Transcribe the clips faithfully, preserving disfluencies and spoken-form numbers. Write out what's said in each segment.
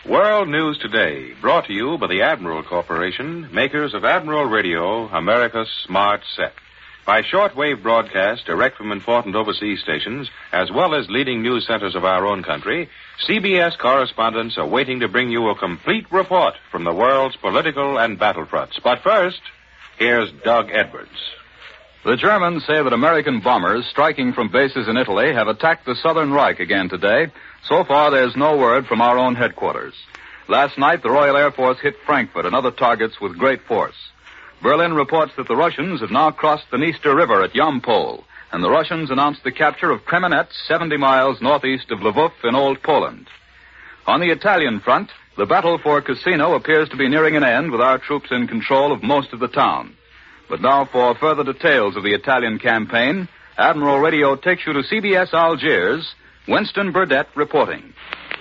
World News Today, brought to you by the Admiral Corporation, makers of Admiral Radio, America's smart set. By shortwave broadcast direct from important overseas stations, as well as leading news centers of our own country, C B S correspondents are waiting to bring you a complete report from the world's political and battlefronts. But first, here's Doug Edwards. The Germans say that American bombers striking from bases in Italy have attacked the Southern Reich again today. So far, there's no word from our own headquarters. Last night, the Royal Air Force hit Frankfurt and other targets with great force. Berlin reports that the Russians have now crossed the Dniester River at Yampol, and the Russians announced the capture of Kremenets, seventy miles northeast of Lvov in Old Poland. On the Italian front, the battle for Cassino appears to be nearing an end with our troops in control of most of the town. But now for further details of the Italian campaign, Admiral Radio takes you to C B S Algiers, Winston Burdett reporting.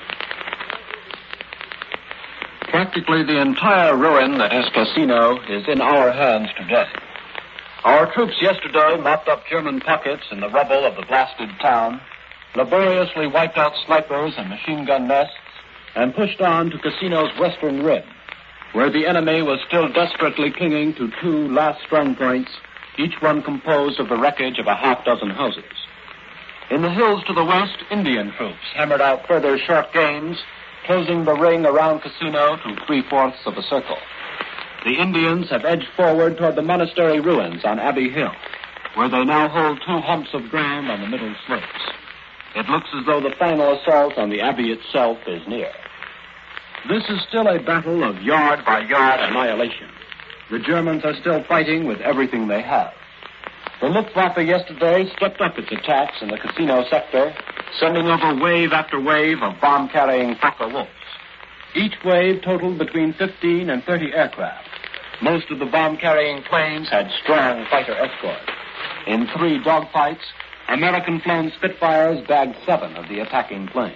Practically the entire ruin that is Cassino is in our hands today. Our troops yesterday mopped up German pockets in the rubble of the blasted town, laboriously wiped out snipers and machine gun nests, and pushed on to Cassino's western rim, where the enemy was still desperately clinging to two last strong points, each one composed of the wreckage of a half dozen houses. In the hills to the west, Indian troops hammered out further short gains, closing the ring around Cassino to three-fourths of a circle. The Indians have edged forward toward the monastery ruins on Abbey Hill, where they now hold two humps of ground on the middle slopes. It looks as though the final assault on the Abbey itself is near. This is still a battle of yard-by-yard annihilation. The Germans are still fighting with everything they have. The Luftwaffe yesterday stepped up its attacks in the Cassino sector, sending over wave after wave of bomb-carrying Fokker-Wolfs. Each wave totaled between fifteen and thirty aircraft. Most of the bomb-carrying planes had strong fighter escort. In three dogfights, American-flown Spitfires bagged seven of the attacking planes.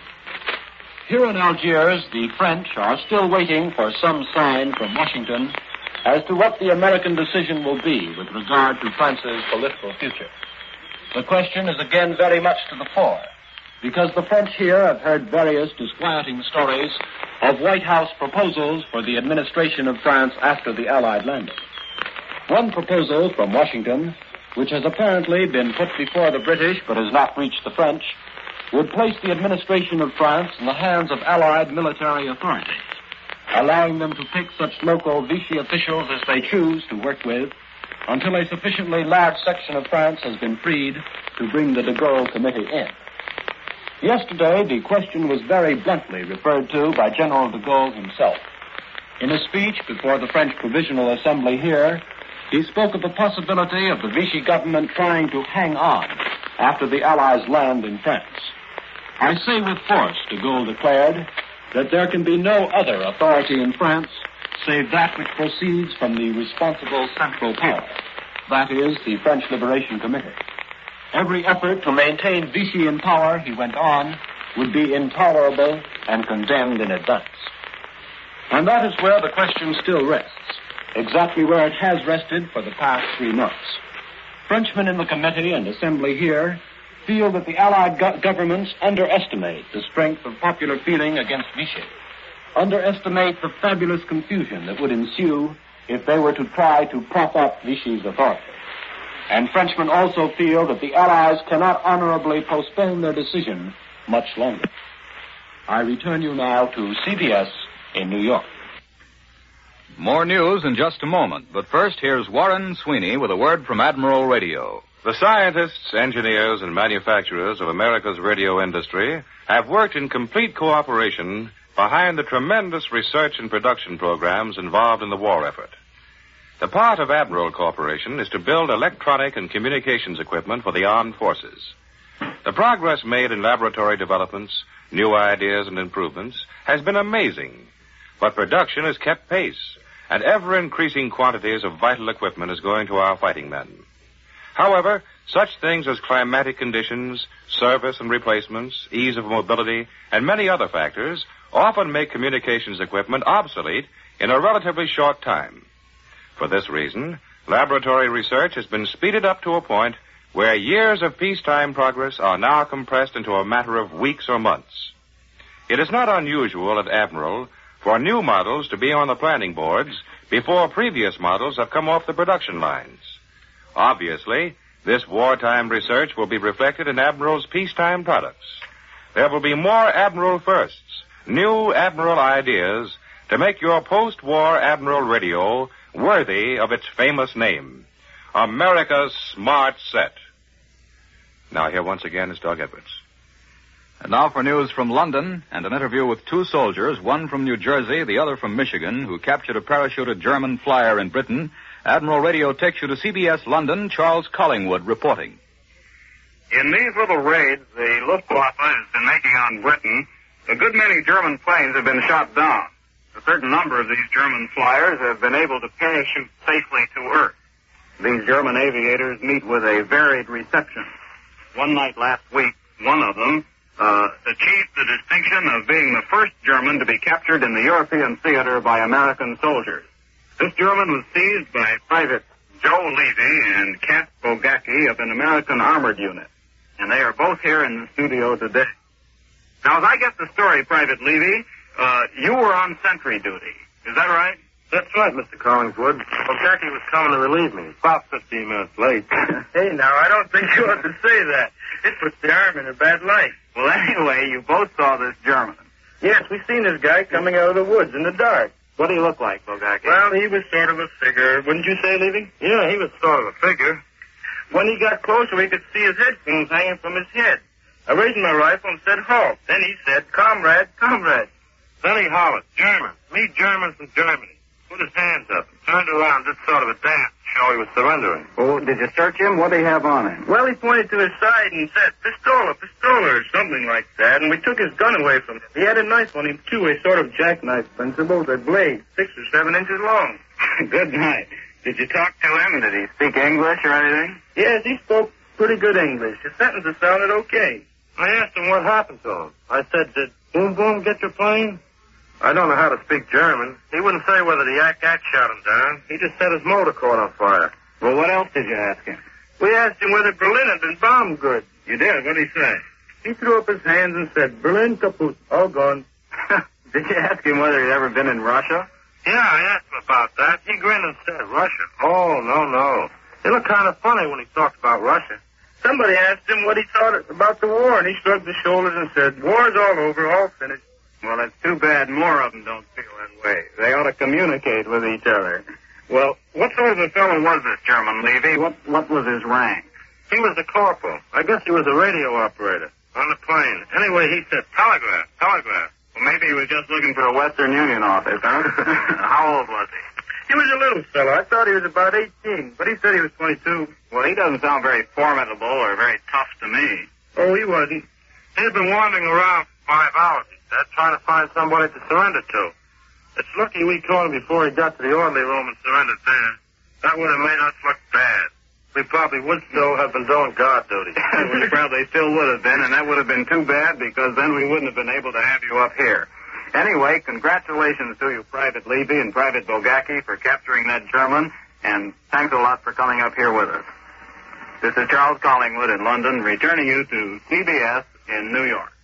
Here in Algiers, the French are still waiting for some sign from Washington as to what the American decision will be with regard to France's political future. The question is again very much to the fore, because the French here have heard various disquieting stories of White House proposals for the administration of France after the Allied landing. One proposal from Washington, which has apparently been put before the British but has not reached the French, would place the administration of France in the hands of Allied military authorities, allowing them to pick such local Vichy officials as they choose to work with until a sufficiently large section of France has been freed to bring the de Gaulle Committee in. Yesterday, the question was very bluntly referred to by General de Gaulle himself. In a speech before the French Provisional Assembly here, he spoke of the possibility of the Vichy government trying to hang on after the Allies land in France. I say with force, de Gaulle declared, that there can be no other authority in France save that which proceeds from the responsible central power, that is, the French Liberation Committee. Every effort to maintain Vichy in power, he went on, would be intolerable and condemned in advance. And that is where the question still rests, exactly where it has rested for the past three months. Frenchmen in the committee and assembly here feel that the Allied go- governments underestimate the strength of popular feeling against Vichy, underestimate the fabulous confusion that would ensue if they were to try to prop up Vichy's authority. And Frenchmen also feel that the Allies cannot honorably postpone their decision much longer. I return you now to C B S in New York. More news in just a moment, but first here's Warren Sweeney with a word from Admiral Radio. The scientists, engineers, and manufacturers of America's radio industry have worked in complete cooperation behind the tremendous research and production programs involved in the war effort. The part of Admiral Corporation is to build electronic and communications equipment for the armed forces. The progress made in laboratory developments, new ideas, and improvements has been amazing, but production has kept pace, and ever-increasing quantities of vital equipment is going to our fighting men. However, such things as climatic conditions, service and replacements, ease of mobility, and many other factors often make communications equipment obsolete in a relatively short time. For this reason, laboratory research has been speeded up to a point where years of peacetime progress are now compressed into a matter of weeks or months. It is not unusual at Admiral for new models to be on the planning boards before previous models have come off the production lines. Obviously, this wartime research will be reflected in Admiral's peacetime products. There will be more Admiral firsts, new Admiral ideas to make your post-war Admiral radio worthy of its famous name, America's Smart Set. Now here once again is Doug Edwards. And now for news from London and an interview with two soldiers, one from New Jersey, the other from Michigan, who captured a parachuted German flyer in Britain. Admiral Radio takes you to C B S London. Charles Collingwood reporting. In these little raids the Luftwaffe has been making on Britain, a good many German planes have been shot down. A certain number of these German flyers have been able to parachute safely to Earth. These German aviators meet with a varied reception. One night last week, one of them uh, achieved the distinction of being the first German to be captured in the European theater by American soldiers. This German was seized by Private Joe Levy and Kat Bogacki of an American armored unit. And they are both here in the studio today. Now, as I get the story, Private Levy, uh, you were on sentry duty. Is that right? That's right, Mister Collingswood. Bogacki was coming to relieve me. About fifteen minutes late. Hey, now, I don't think you ought to say that. It puts the army in a bad light. Well, anyway, you both saw this German. Yes, we seen this guy coming out of the woods in the dark. What did he look like, Bogacki? Well, he was sort of a figure. Wouldn't you say, Levy? Yeah, he was sort of a figure. When he got closer, we could see his headphones hanging from his head. I raised my rifle and said, halt. Then he said, comrade, comrade. Then he hollered, German. Me German from Germany. Put his hands up and turned around, did sort of a dance to show he was surrendering. Oh, did you search him? What did he have on him? Well, he pointed to his side and said, pistola, pistola, or something like that, and we took his gun away from him. He had a knife on him, too, a sort of jackknife principle, with a blade, six or seven inches long. Good night. Did you talk to him? Did he speak English or anything? Yes, he spoke pretty good English. His sentences sounded okay. I asked him what happened to him. I said, did Boom Boom get your plane? I don't know how to speak German. He wouldn't say whether the Yak Yak shot him down. He just said his motor caught on fire. Well, what else did you ask him? We asked him whether Berlin had been bombed good. You did? What did he say? He threw up his hands and said, Berlin kaput, all gone. Did you ask him whether he'd ever been in Russia? Yeah, I asked him about that. He grinned and said, Russia? Oh, no, no. It looked kind of funny when he talked about Russia. Somebody asked him what he thought about the war, and he shrugged his shoulders and said, war's all over, all finished. Well, it's too bad more of them don't feel that way. They ought to communicate with each other. Well, what sort of a fellow was this German, Levy? What what was his rank? He was a corporal. I guess he was a radio operator on the plane. Anyway, he said, telegraph, telegraph. Well, maybe he was just looking for a Western Union office, huh? How old was he? He was a little fellow. I thought he was about eighteen, but he said he was twenty-two. Well, he doesn't sound very formidable or very tough to me. Oh, he wasn't. He'd been wandering around for five hours, he said, trying to find somebody to surrender to. It's lucky we caught him before he got to the orderly room and surrendered there. That would have made us look bad. We probably would still have been doing guard duty. We probably still would have been, and that would have been too bad because then we wouldn't have been able to have you up here. Anyway, congratulations to you, Private Levy and Private Bogacki, for capturing that German, and thanks a lot for coming up here with us. This is Charles Collingwood in London, returning you to C B S in New York.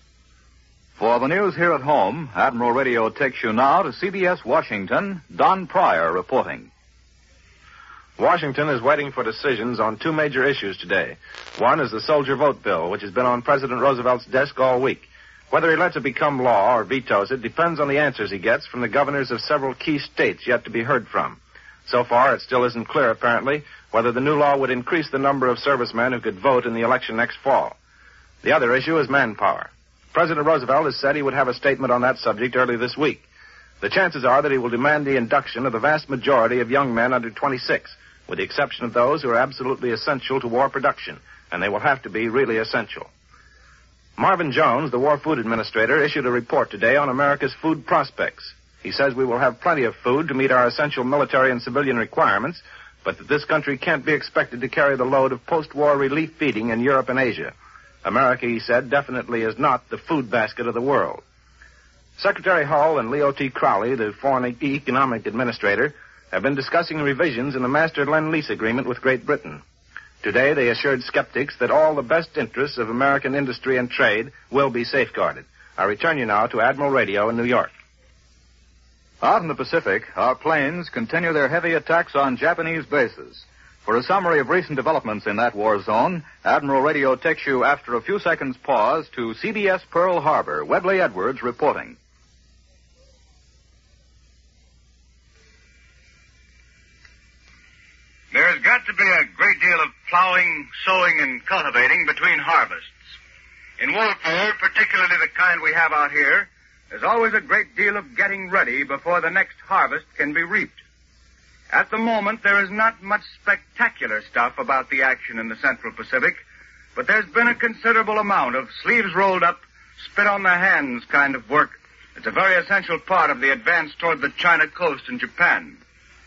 For the news here at home, Admiral Radio takes you now to C B S Washington. Don Pryor reporting. Washington is waiting for decisions on two major issues today. One is the soldier vote bill, which has been on President Roosevelt's desk all week. Whether he lets it become law or vetoes it depends on the answers he gets from the governors of several key states yet to be heard from. So far, it still isn't clear, apparently, whether the new law would increase the number of servicemen who could vote in the election next fall. The other issue is manpower. President Roosevelt has said he would have a statement on that subject early this week. The chances are that he will demand the induction of the vast majority of young men under twenty-six, with the exception of those who are absolutely essential to war production, and they will have to be really essential. Marvin Jones, the War Food Administrator, issued a report today on America's food prospects. He says we will have plenty of food to meet our essential military and civilian requirements, but that this country can't be expected to carry the load of post-war relief feeding in Europe and Asia. America, he said, definitely is not the food basket of the world. Secretary Hull and Leo T. Crowley, the Foreign Economic Administrator, have been discussing revisions in the Master Lend-Lease Agreement with Great Britain. Today, they assured skeptics that all the best interests of American industry and trade will be safeguarded. I return you now to Admiral Radio in New York. Out in the Pacific, our planes continue their heavy attacks on Japanese bases. For a summary of recent developments in that war zone, Admiral Radio takes you, after a few seconds' pause, to C B S Pearl Harbor. Webley Edwards reporting. There's got to be a great deal of plowing, sowing, and cultivating between harvests. In warfare, particularly the kind we have out here, there's always a great deal of getting ready before the next harvest can be reaped. At the moment, there is not much spectacular stuff about the action in the Central Pacific, but there's been a considerable amount of sleeves rolled up, spit on the hands kind of work. It's a very essential part of the advance toward the China coast and Japan.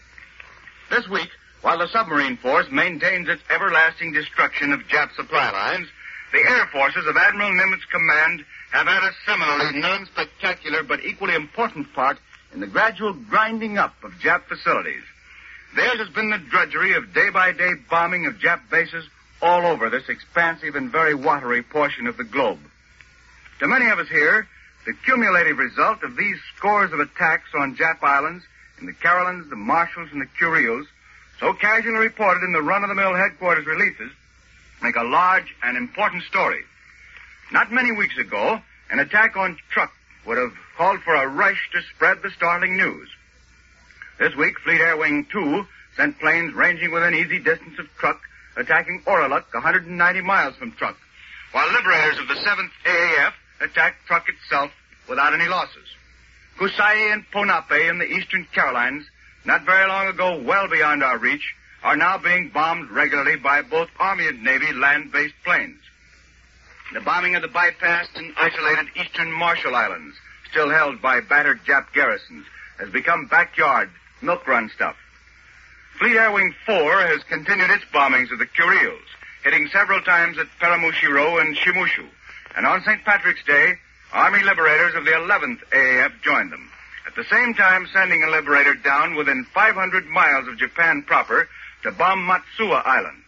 This week, while the submarine force maintains its everlasting destruction of Jap supply lines, the air forces of Admiral Nimitz' command have had a similarly non-spectacular but equally important part in the gradual grinding up of Jap facilities. Theirs has been the drudgery of day-by-day bombing of Jap bases all over this expansive and very watery portion of the globe. To many of us here, the cumulative result of these scores of attacks on Jap islands in the Carolines, the Marshalls, and the Kuriles, so casually reported in the run-of-the-mill headquarters releases, make a large and important story. Not many weeks ago, an attack on Truk would have called for a rush to spread the startling news. This week, Fleet Air Wing two sent planes ranging within easy distance of Truk, attacking Oraluk, one hundred ninety miles from Truk, while liberators of the seventh A A F attacked Truk itself without any losses. Kusai and Ponape in the eastern Carolines, not very long ago well beyond our reach, are now being bombed regularly by both Army and Navy land-based planes. The bombing of the bypassed and isolated eastern Marshall Islands, still held by battered Jap garrisons, has become backyard, milk-run stuff. Fleet Air Wing four has continued its bombings of the Kuriles, hitting several times at Paramushiro and Shimushu, and on Saint Patrick's Day, Army liberators of the eleventh A A F joined them, at the same time sending a liberator down within five hundred miles of Japan proper to bomb Matsuwa Island.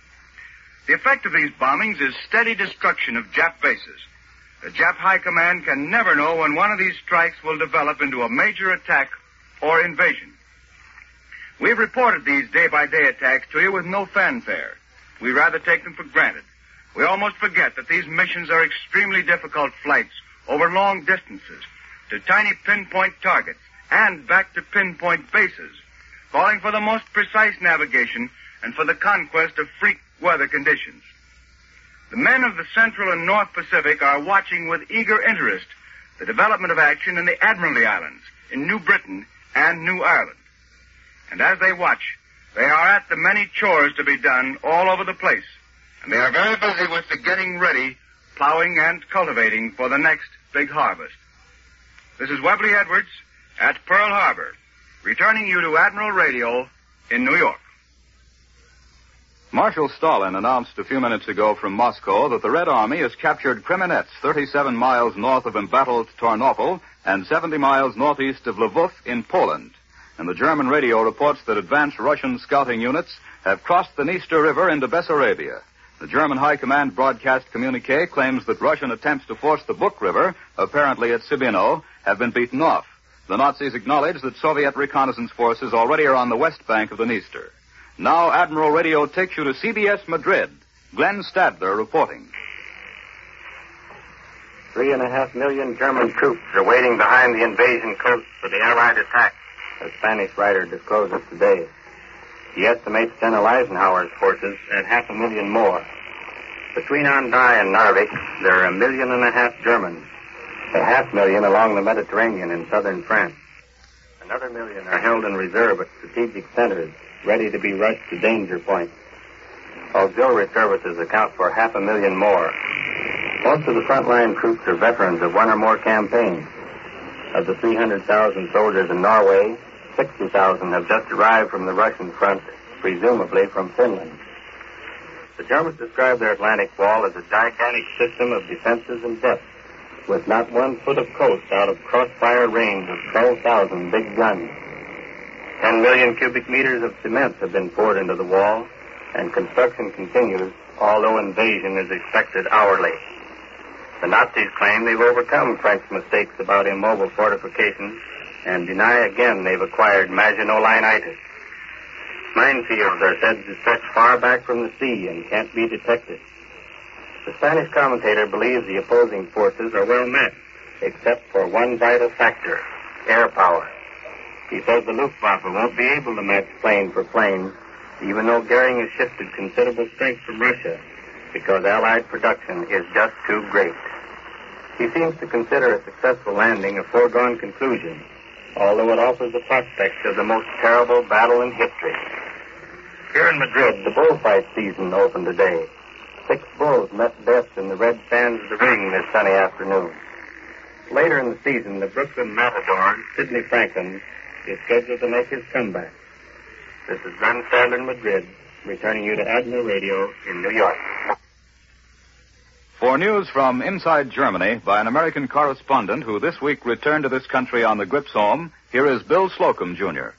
The effect of these bombings is steady destruction of Jap bases. The Jap High Command can never know when one of these strikes will develop into a major attack or invasion. We've reported these day-by-day attacks to you with no fanfare. We rather take them for granted. We almost forget that these missions are extremely difficult flights over long distances to tiny pinpoint targets and back to pinpoint bases, calling for the most precise navigation and for the conquest of freak weather conditions. The men of the Central and North Pacific are watching with eager interest the development of action in the Admiralty Islands, in New Britain and New Ireland. And as they watch, they are at the many chores to be done all over the place, and they are very busy with the getting ready, plowing and cultivating for the next big harvest. This is Webley Edwards at Pearl Harbor, returning you to Admiral Radio in New York. Marshal Stalin announced a few minutes ago from Moscow that the Red Army has captured Kremenets, thirty-seven miles north of embattled Tarnopol and seventy miles northeast of Lvov in Poland. And the German radio reports that advanced Russian scouting units have crossed the Dniester River into Bessarabia. The German High Command broadcast communique claims that Russian attempts to force the Buk River, apparently at Sibino, have been beaten off. The Nazis acknowledge that Soviet reconnaissance forces already are on the west bank of the Dniester. Now Admiral Radio takes you to C B S Madrid. Glenn Stadler reporting. Three and a half million German troops are waiting behind the invasion coast for the Allied attack, a Spanish writer discloses today. He estimates General Eisenhower's forces at half a million more. Between Andai and Narvik, there are a million and a half Germans, a half million along the Mediterranean in southern France. Another million are held in reserve at strategic centers, ready to be rushed to danger points. Auxiliary services account for half a million more. Most of the frontline troops are veterans of one or more campaigns. Of the three hundred thousand soldiers in Norway, sixty thousand have just arrived from the Russian front, presumably from Finland. The Germans describe their Atlantic wall as a gigantic system of defenses and depths, with not one foot of coast out of crossfire range of twelve thousand big guns. Ten million cubic meters of cement have been poured into the wall, and construction continues, although invasion is expected hourly. The Nazis claim they've overcome French mistakes about immobile fortifications and deny again they've acquired Maginot Line-itis. Minefields are said to stretch far back from the sea and can't be detected. The Spanish commentator believes the opposing forces are well met, except for one vital factor, air power. He says the Luftwaffe won't be able to match plane for plane, even though Goering has shifted considerable strength from Russia, because Allied production is just too great. He seems to consider a successful landing a foregone conclusion, although it offers the prospect of the most terrible battle in history. Here in Madrid, the bullfight season opened today. Six bulls met death in the red sands of the ring this sunny afternoon. Later in the season, the Brooklyn matador, Sidney Franklin, is scheduled to make his comeback. This is Glenn Sadler in Madrid, returning you to Admiral Radio in New York. For news from inside Germany by an American correspondent who this week returned to this country on the Gripsholm, here is Bill Slocum, Junior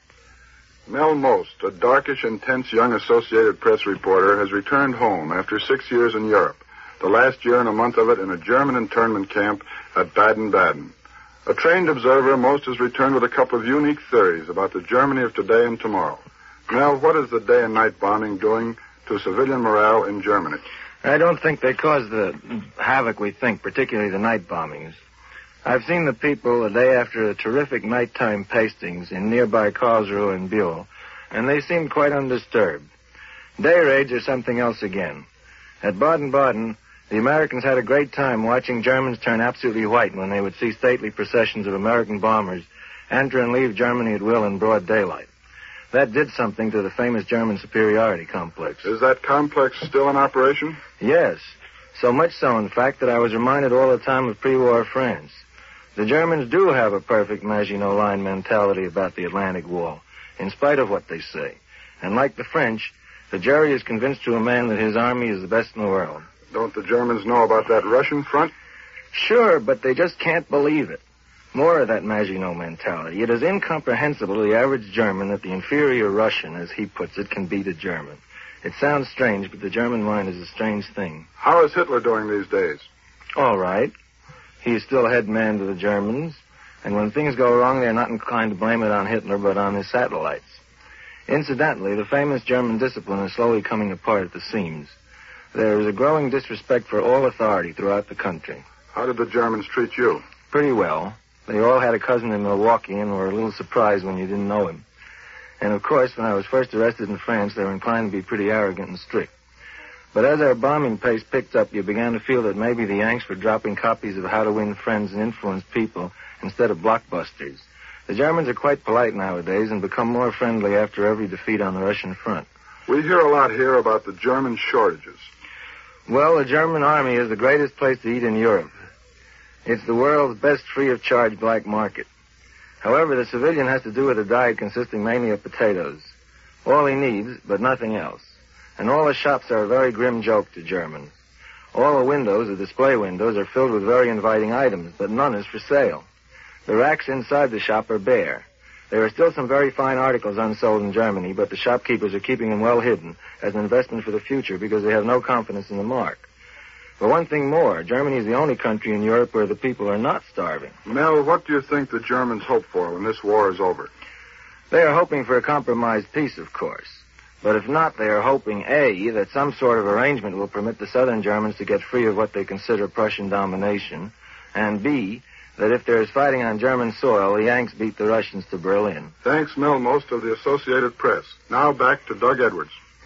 Mel Most, a darkish, intense young Associated Press reporter, has returned home after six years in Europe, the last year and a month of it in a German internment camp at Baden-Baden. A trained observer, Most has returned with a couple of unique theories about the Germany of today and tomorrow. Mel, what is the day and night bombing doing to civilian morale in Germany? I don't think they cause the havoc we think, particularly the night bombings. I've seen the people the day after the terrific nighttime pastings in nearby Karlsruhe and Buell, and they seemed quite undisturbed. Day raids are something else again. At Baden-Baden, the Americans had a great time watching Germans turn absolutely white when they would see stately processions of American bombers enter and leave Germany at will in broad daylight. That did something to the famous German superiority complex. Is that complex still in operation? Yes. So much so, in fact, that I was reminded all the time of pre-war France. The Germans do have a perfect Maginot Line mentality about the Atlantic Wall, in spite of what they say. And like the French, the jury is convinced to a man that his army is the best in the world. Don't the Germans know about that Russian front? Sure, but they just can't believe it. More of that Maginot mentality. It is incomprehensible to the average German that the inferior Russian, as he puts it, can beat a German. It sounds strange, but the German mind is a strange thing. How is Hitler doing these days? All right. He is still head man to the Germans, and when things go wrong, they're not inclined to blame it on Hitler, but on his satellites. Incidentally, the famous German discipline is slowly coming apart at the seams. There is a growing disrespect for all authority throughout the country. How did the Germans treat you? Pretty well. They all had a cousin in Milwaukee and were a little surprised when you didn't know him. And, of course, when I was first arrested in France, they were inclined to be pretty arrogant and strict. But as our bombing pace picked up, you began to feel that maybe the Yanks were dropping copies of How to Win Friends and Influence People instead of blockbusters. The Germans are quite polite nowadays and become more friendly after every defeat on the Russian front. We hear a lot here about the German shortages. Well, the German army is the greatest place to eat in Europe. It's the world's best free-of-charge black market. However, the civilian has to do with a diet consisting mainly of potatoes. All he needs, but nothing else. And all the shops are a very grim joke to Germans. All the windows, the display windows, are filled with very inviting items, but none is for sale. The racks inside the shop are bare. There are still some very fine articles unsold in Germany, but the shopkeepers are keeping them well hidden as an investment for the future because they have no confidence in the mark. But one thing more, Germany is the only country in Europe where the people are not starving. Mel, what do you think the Germans hope for when this war is over? They are hoping for a compromised peace, of course. But if not, they are hoping, A, that some sort of arrangement will permit the southern Germans to get free of what they consider Prussian domination, and B, that if there is fighting on German soil, the Yanks beat the Russians to Berlin. Thanks, Mel Most of the Associated Press. Now back to Doug Edwards.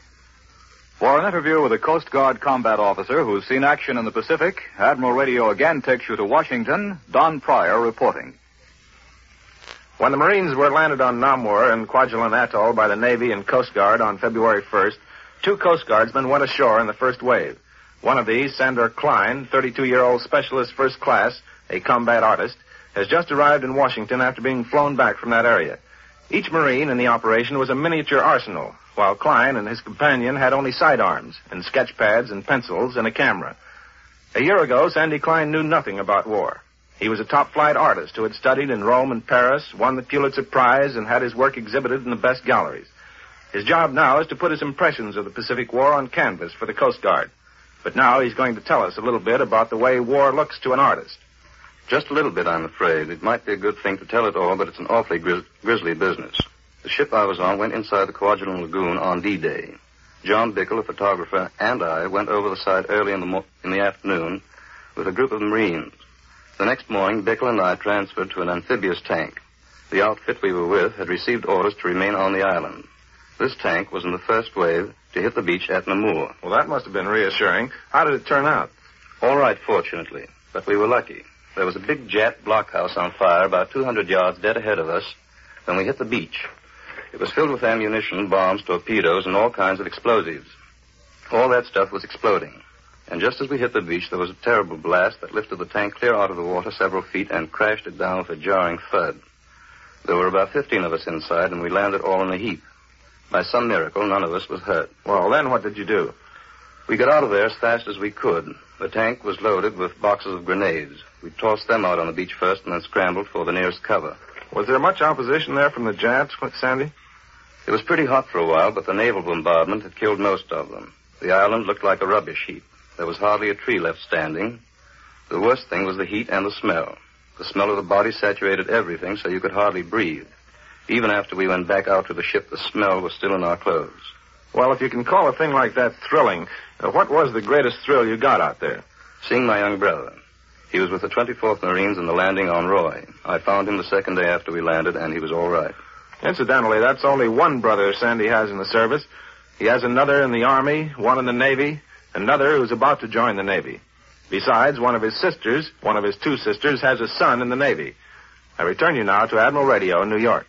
For an interview with a Coast Guard combat officer who's seen action in the Pacific, Admiral Radio again takes you to Washington. Don Pryor reporting. When the Marines were landed on Namur and Kwajalein Atoll by the Navy and Coast Guard on February first, two Coast Guardsmen went ashore in the first wave. One of these, Sandor Klein, thirty-two-year-old specialist first class, a combat artist, has just arrived in Washington after being flown back from that area. Each Marine in the operation was a miniature arsenal, while Klein and his companion had only sidearms and sketch pads and pencils and a camera. A year ago, Sandy Klein knew nothing about war. He was a top-flight artist who had studied in Rome and Paris, won the Pulitzer Prize, and had his work exhibited in the best galleries. His job now is to put his impressions of the Pacific War on canvas for the Coast Guard. But now he's going to tell us a little bit about the way war looks to an artist. Just a little bit, I'm afraid. It might be a good thing to tell it all, but it's an awfully gris- grisly business. The ship I was on went inside the Kwajalein Lagoon on D-Day. John Bickel, a photographer, and I went over the site early in the mo- in the afternoon with a group of Marines. The next morning, Bickel and I transferred to an amphibious tank. The outfit we were with had received orders to remain on the island. This tank was in the first wave to hit the beach at Namur. Well, that must have been reassuring. How did it turn out? All right, fortunately, but we were lucky. There was a big Jap blockhouse on fire about two hundred yards dead ahead of us when we hit the beach. It was filled with ammunition, bombs, torpedoes, and all kinds of explosives. All that stuff was exploding. And just as we hit the beach, there was a terrible blast that lifted the tank clear out of the water several feet and crashed it down with a jarring thud. There were about fifteen of us inside, and we landed all in a heap. By some miracle, none of us was hurt. Well, then what did you do? We got out of there as fast as we could. The tank was loaded with boxes of grenades. We tossed them out on the beach first and then scrambled for the nearest cover. Was there much opposition there from the Japs, Sandy? It was pretty hot for a while, but the naval bombardment had killed most of them. The island looked like a rubbish heap. There was hardly a tree left standing. The worst thing was the heat and the smell. The smell of the body saturated everything so you could hardly breathe. Even after we went back out to the ship, the smell was still in our clothes. Well, if you can call a thing like that thrilling, uh, what was the greatest thrill you got out there? Seeing my young brother. He was with the twenty-fourth Marines in the landing on Roy. I found him the second day after we landed, and he was all right. Incidentally, that's only one brother Sandy has in the service. He has another in the Army, one in the Navy, another who's about to join the Navy. Besides, one of his sisters, one of his two sisters, has a son in the Navy. I return you now to Admiral Radio in New York.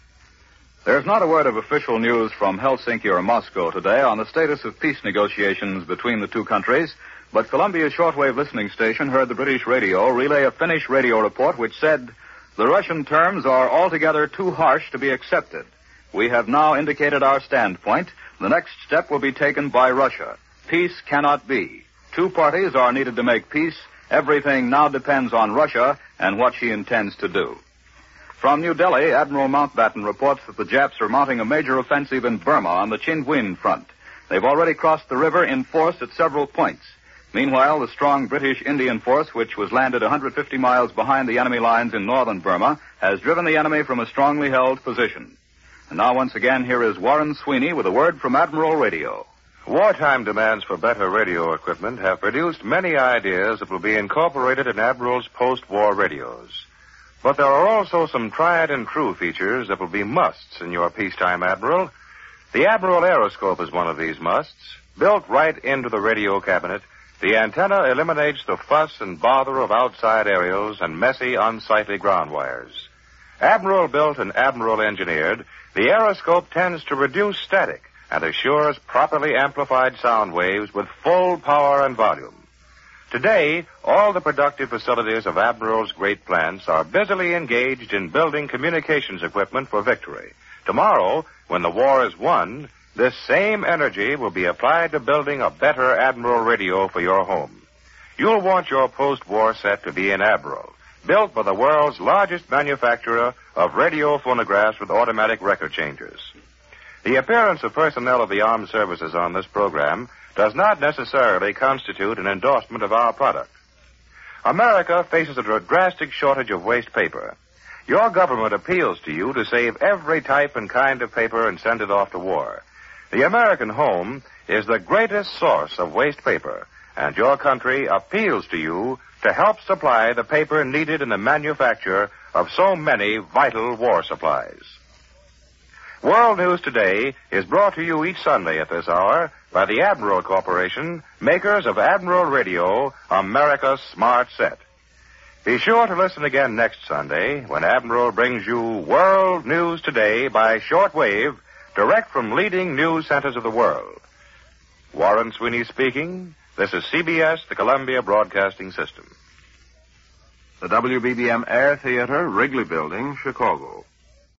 There's not a word of official news from Helsinki or Moscow today on the status of peace negotiations between the two countries, but Columbia's shortwave listening station heard the British radio relay a Finnish radio report which said, "The Russian terms are altogether too harsh to be accepted. We have now indicated our standpoint. The next step will be taken by Russia. Peace cannot be. Two parties are needed to make peace. Everything now depends on Russia and what she intends to do." From New Delhi, Admiral Mountbatten reports that the Japs are mounting a major offensive in Burma on the Chinwin front. They've already crossed the river in force at several points. Meanwhile, the strong British Indian force, which was landed one hundred fifty miles behind the enemy lines in northern Burma, has driven the enemy from a strongly held position. And now, once again, here is Warren Sweeney with a word from Admiral Radio. Wartime demands for better radio equipment have produced many ideas that will be incorporated in Admiral's post-war radios. But there are also some tried-and-true features that will be musts in your peacetime Admiral. The Admiral Aeroscope is one of these musts. Built right into the radio cabinet, the antenna eliminates the fuss and bother of outside aerials and messy, unsightly ground wires. Admiral-built and Admiral-engineered, the Aeroscope tends to reduce static and assures properly amplified sound waves with full power and volume. Today, all the productive facilities of Admiral's great plants are busily engaged in building communications equipment for victory. Tomorrow, when the war is won, this same energy will be applied to building a better Admiral radio for your home. You'll want your post-war set to be an Admiral, built by the world's largest manufacturer of radio phonographs with automatic record changers. The appearance of personnel of the armed services on this program does not necessarily constitute an endorsement of our product. America faces a drastic shortage of waste paper. Your government appeals to you to save every type and kind of paper and send it off to war. The American home is the greatest source of waste paper, and your country appeals to you to help supply the paper needed in the manufacture of so many vital war supplies. World News Today is brought to you each Sunday at this hour by the Admiral Corporation, makers of Admiral Radio, America's smart set. Be sure to listen again next Sunday when Admiral brings you World News Today by shortwave, direct from leading news centers of the world. Warren Sweeney speaking. This is C B S, the Columbia Broadcasting System. The W B B M Air Theater, Wrigley Building, Chicago.